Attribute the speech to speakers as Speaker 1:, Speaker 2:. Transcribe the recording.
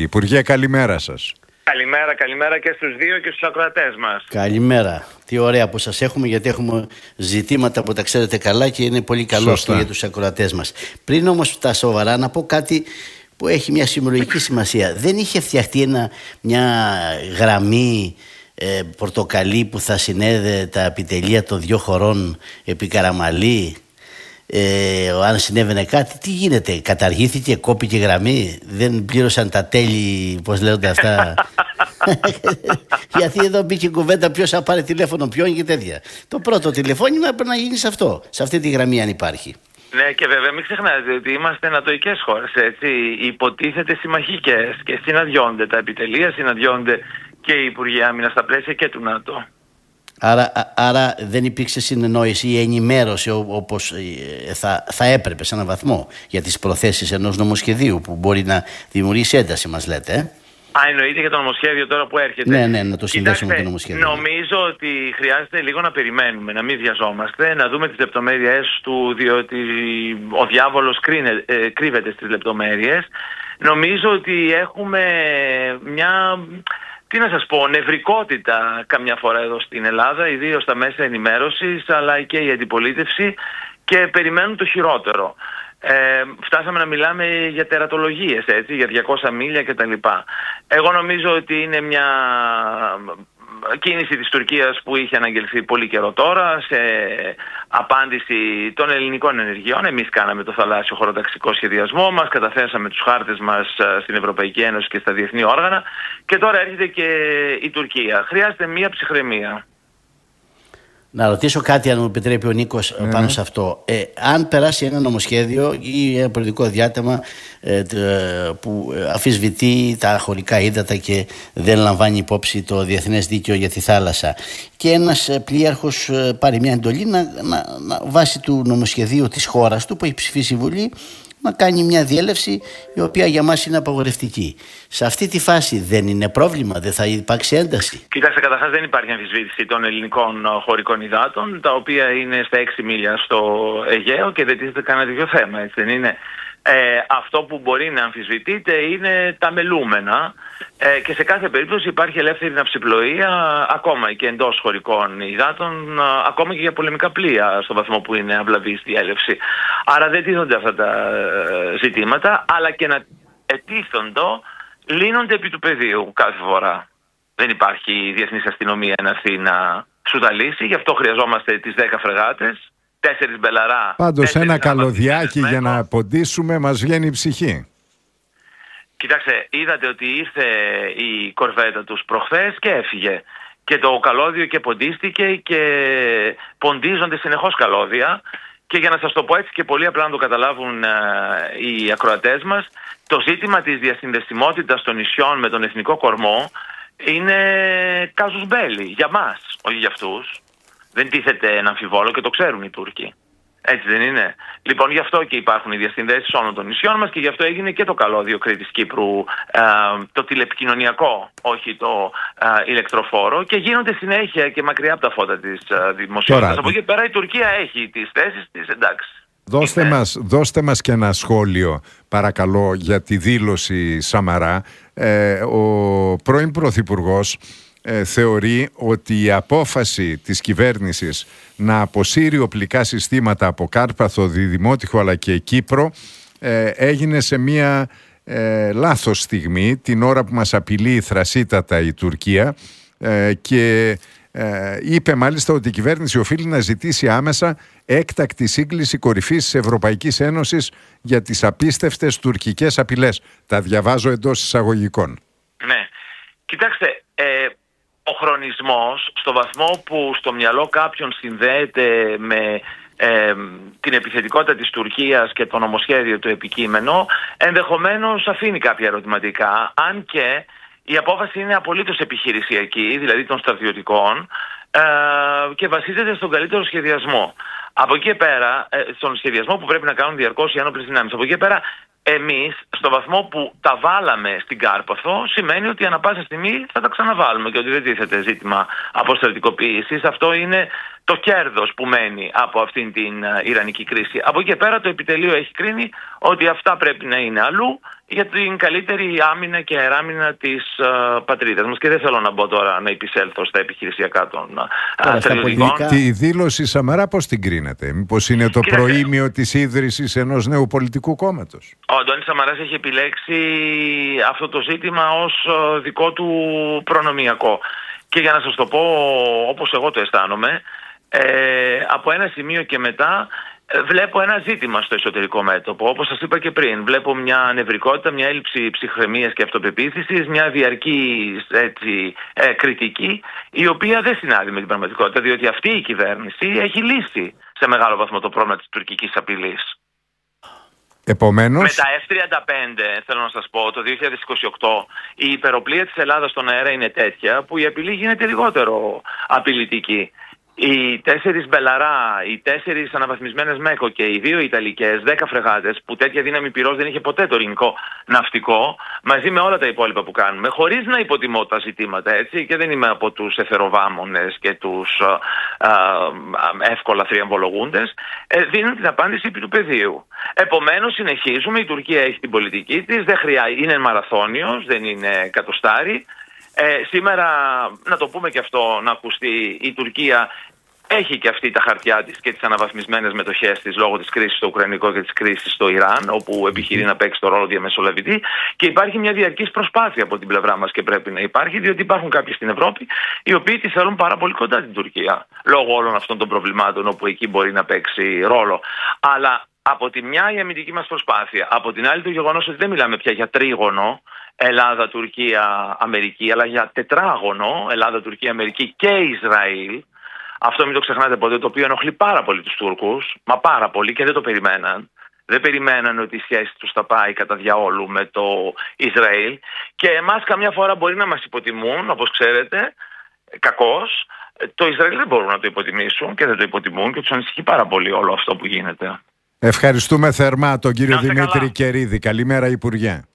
Speaker 1: Υπουργέ, καλημέρα σας.
Speaker 2: Καλημέρα και στους δύο και στους ακροατές μας.
Speaker 3: Καλημέρα. Τι ωραία που σας έχουμε, γιατί έχουμε ζητήματα που τα ξέρετε καλά και είναι πολύ καλό αυτό για τους ακροατές μας. Πριν όμως τα σοβαρά, να πω κάτι που έχει μια συμβολογική σημασία. Δεν είχε φτιαχτεί μια γραμμή πορτοκαλί που θα συνέδε τα επιτελεία των δύο χωρών επί Καραμαλή? Αν συνέβαινε κάτι, τι γίνεται? Καταργήθηκε, κόπηκε γραμμή? Δεν πλήρωσαν τα τέλη, πώς λέγονται αυτά? Γιατί εδώ μπήκε κουβέντα ποιος θα πάρει τηλέφωνο ποιον και τέτοια. Το πρώτο τηλεφώνημα πρέπει να γίνει σε αυτό, σε αυτή τη γραμμή, αν υπάρχει.
Speaker 2: Ναι, και βέβαια μην ξεχνάτε ότι είμαστε νατοικές χώρες, έτσι. Υποτίθεται συμμαχικές και συναντιόνται τα επιτελεία, συναντιόνται και οι Υπουργοί Άμυνας στα πλαίσια και του ΝΑΤΟ.
Speaker 3: Άρα δεν υπήρξε συνεννόηση ή ενημέρωση όπως θα έπρεπε σε έναν βαθμό για τις προθέσεις ενός νομοσχεδίου που μπορεί να δημιουργήσει ένταση, μας λέτε.
Speaker 2: Εννοείται για το νομοσχέδιο τώρα που έρχεται.
Speaker 3: Ναι, να το συνδέσουμε με το νομοσχέδιο.
Speaker 2: Νομίζω ότι χρειάζεται λίγο να περιμένουμε, να μην βιαζόμαστε, να δούμε τις λεπτομέρειες του, διότι ο διάβολος κρύβεται στις λεπτομέρειες. Νομίζω ότι έχουμε μια... Τι να σας πω, νευρικότητα καμιά φορά εδώ στην Ελλάδα, ιδίως στα μέσα ενημέρωσης, αλλά και η αντιπολίτευση, και περιμένουν το χειρότερο. Φτάσαμε να μιλάμε για τερατολογίες, έτσι, για 200 μίλια κτλ. Εγώ νομίζω ότι είναι μια κίνηση της Τουρκίας που είχε αναγγελθεί πολύ καιρό τώρα, σε απάντηση των ελληνικών ενεργειών. Εμείς κάναμε το θαλάσσιο χωροταξικό σχεδιασμό μας, καταθέσαμε τους χάρτες μας στην Ευρωπαϊκή Ένωση και στα διεθνή όργανα, και τώρα έρχεται και η Τουρκία. Χρειάζεται μια ψυχραιμία.
Speaker 3: Να ρωτήσω κάτι, αν μου επιτρέπει ο Νίκος, πάνω σε αυτό. Αν περάσει ένα νομοσχέδιο ή ένα πολιτικό διάταγμα που αμφισβητεί τα χωρικά ύδατα και δεν λαμβάνει υπόψη το διεθνές δίκαιο για τη θάλασσα, και ένας πλοίαρχος πάρει μια εντολή να βάσει του νομοσχεδίου της χώρας του που έχει ψηφίσει η Βουλή, να κάνει μια διέλευση η οποία για μας είναι απαγορευτική. Σε αυτή τη φάση δεν είναι πρόβλημα, δεν θα υπάρξει ένταση?
Speaker 2: Κοιτάξτε, καταρχάς δεν υπάρχει αμφισβήτηση των ελληνικών χωρικών υδάτων, τα οποία είναι στα 6 μίλια στο Αιγαίο και δεν τίθεται κανένα τέτοιο θέμα, έτσι δεν είναι? Αυτό που μπορεί να αμφισβητείται είναι τα μελούμενα, και σε κάθε περίπτωση υπάρχει ελεύθερη ναυσιπλοεία ακόμα και εντός χωρικών υδάτων, ακόμα και για πολεμικά πλοία, στο βαθμό που είναι αυλαβής διέλευση. Άρα δεν τίθονται αυτά τα ζητήματα, αλλά και να ετίθοντο λύνονται επί του πεδίου κάθε φορά. Δεν υπάρχει διεθνής αστυνομία να έρθει να σου τα λύσει, γι' αυτό χρειαζόμαστε τις 10 φρεγάτες, 4 μπελαρά.
Speaker 1: Πάντως ένα καλωδιάκι για να ποντίσουμε μας βγαίνει η ψυχή.
Speaker 2: Κοιτάξτε, είδατε ότι ήρθε η κορβέτα τους προχθές και έφυγε. Και το καλώδιο και ποντίστηκε και ποντίζονται συνεχώς καλώδια. Και για να σας το πω έτσι και πολύ απλά να το καταλάβουν οι ακροατές μας, το ζήτημα της διασυνδεσιμότητας των νησιών με τον εθνικό κορμό είναι κάζους μπέλι για μας, όχι για αυτούς. Δεν τίθεται ένα αμφιβόλο και το ξέρουν οι Τούρκοι. Έτσι δεν είναι? Λοιπόν, γι' αυτό και υπάρχουν οι διασυνδέσεις όλων των νησιών μας και γι' αυτό έγινε και το καλώδιο Κρήτης Κύπρου, το τηλεπικοινωνιακό, όχι το ηλεκτροφόρο, και γίνονται συνέχεια και μακριά από τα φώτα της δημοσιότητας. Από εκεί πέρα η Τουρκία έχει τις θέσεις της, εντάξει.
Speaker 1: Δώστε μας και ένα σχόλιο, παρακαλώ, για τη δήλωση Σαμαρά. Ο πρώην Πρωθυπουργός θεωρεί ότι η απόφαση της κυβέρνησης να αποσύρει οπλικά συστήματα από Κάρπαθο, Διδημότυχο αλλά και Κύπρο έγινε σε μια λάθος στιγμή, την ώρα που μας απειλεί θρασίτατα η Τουρκία, και είπε μάλιστα ότι η κυβέρνηση οφείλει να ζητήσει άμεσα έκτακτη σύγκληση κορυφής της Ευρωπαϊκής Ένωσης για τις απίστευτες τουρκικές απειλές. Τα διαβάζω εντός εισαγωγικών.
Speaker 2: Ναι, κοιτάξτε, ο χρονισμός, στο βαθμό που στο μυαλό κάποιον συνδέεται με την επιθετικότητα της Τουρκίας και το νομοσχέδιο το επικείμενο, ενδεχομένως αφήνει κάποια ερωτηματικά, αν και η απόφαση είναι απολύτως επιχειρησιακή, δηλαδή των στρατιωτικών, και βασίζεται στον καλύτερο σχεδιασμό. Από εκεί πέρα, στον σχεδιασμό που πρέπει να κάνουν διαρκώς οι ένοπλες δυνάμεις. Από εκεί πέρα, εμείς, στο βαθμό που τα βάλαμε στην Κάρπαθο, σημαίνει ότι ανά πάσα στιγμή θα τα ξαναβάλουμε και ότι δεν τίθεται ζήτημα αποστρατικοποίησης. Αυτό είναι το κέρδος που μένει από αυτήν την Ιρανική κρίση. Από εκεί και πέρα το επιτελείο έχει κρίνει ότι αυτά πρέπει να είναι αλλού για την καλύτερη άμυνα και αεράμυνα της πατρίδας μας. Και δεν θέλω να μπω τώρα να επισέλθω στα επιχειρησιακά των στρατιωτικών.
Speaker 1: Τη δήλωση Σαμαρά πώς την κρίνετε? Μήπως είναι το προήμιο της ίδρυσης ενός νέου πολιτικού κόμματος?
Speaker 2: Ο Αντώνης Σαμαράς έχει επιλέξει αυτό το ζήτημα ως δικό του προνομιακό. Και για να σας το πω όπως εγώ το αισθάνομαι, από ένα σημείο και μετά βλέπω ένα ζήτημα στο εσωτερικό μέτωπο. Όπως σας είπα και πριν, βλέπω μια νευρικότητα, μια έλλειψη ψυχραιμίας και αυτοπεποίθησης, μια διαρκή κριτική, η οποία δεν συνάδει με την πραγματικότητα, διότι αυτή η κυβέρνηση έχει λύσει σε μεγάλο βαθμό το πρόβλημα της τουρκικής απειλής.
Speaker 1: Επομένως,
Speaker 2: με τα F-35, θέλω να σας πω, το 2028 η υπεροπλία της Ελλάδας στον αέρα είναι τέτοια που η απειλή γίνεται λιγότερο απειλητική. Οι 4 Μπελαρά, οι 4 αναβαθμισμένες ΜΕΚΟ και οι 2 Ιταλικές, 10 φρεγάτες, που τέτοια δύναμη πυρός δεν είχε ποτέ το ελληνικό ναυτικό, μαζί με όλα τα υπόλοιπα που κάνουμε, χωρίς να υποτιμώ τα ζητήματα, έτσι, και δεν είμαι από τους εθεροβάμονες και τους εύκολα θριαμβολογούντες, δίνουν την απάντηση επί του πεδίου. Επομένως συνεχίζουμε, η Τουρκία έχει την πολιτική της, δεν είναι μαραθώνιος, δεν είναι κατοστάρι. Σήμερα, να το πούμε και αυτό, να ακουστεί, η Τουρκία έχει και αυτή τα χαρτιά της και τις αναβαθμισμένες μετοχές της λόγω της κρίσης στο Ουκρανικό και της κρίσης στο Ιράν, όπου επιχειρεί να παίξει το ρόλο διαμεσολαβητή, και υπάρχει μια διαρκής προσπάθεια από την πλευρά μας και πρέπει να υπάρχει, διότι υπάρχουν κάποιοι στην Ευρώπη οι οποίοι τη θέλουν πάρα πολύ κοντά την Τουρκία, λόγω όλων αυτών των προβλημάτων όπου εκεί μπορεί να παίξει ρόλο. Αλλά από τη μια η αμυντική μας προσπάθεια, από την άλλη το γεγονός ότι δεν μιλάμε πια για τρίγωνο Ελλάδα, Τουρκία, Αμερική, αλλά για τετράγωνο Ελλάδα, Τουρκία, Αμερική και Ισραήλ. Αυτό μην το ξεχνάτε ποτέ, το οποίο ενοχλεί πάρα πολύ τους Τούρκους, μα πάρα πολύ, και δεν το περιμέναν. Δεν περιμέναν ότι η σχέση τους θα πάει κατά διαόλου με το Ισραήλ. Και εμάς καμιά φορά μπορεί να μας υποτιμούν, όπως ξέρετε, κακώς. Το Ισραήλ δεν μπορούν να το υποτιμήσουν και δεν το υποτιμούν και τους ανησυχεί πάρα πολύ όλο αυτό που γίνεται.
Speaker 1: Ευχαριστούμε θερμά τον κύριο Δημήτρη Κερίδη. Καλημέρα, Υπουργέ.